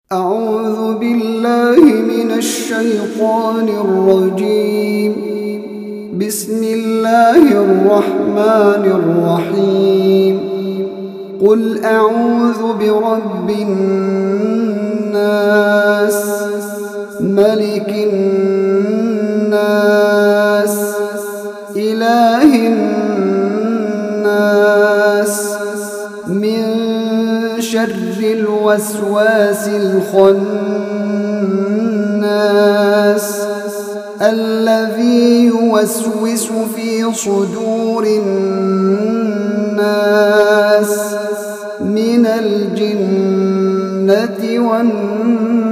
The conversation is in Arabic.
أعوذ بالله من الشيطان الرجيم. بسم الله الرحمن الرحيم. قل أعوذ برب الناس، ملك الناس، إله الناس، من شر الوسواس الخناس الذي يوسوس في صدور الناس من الجنة والناس.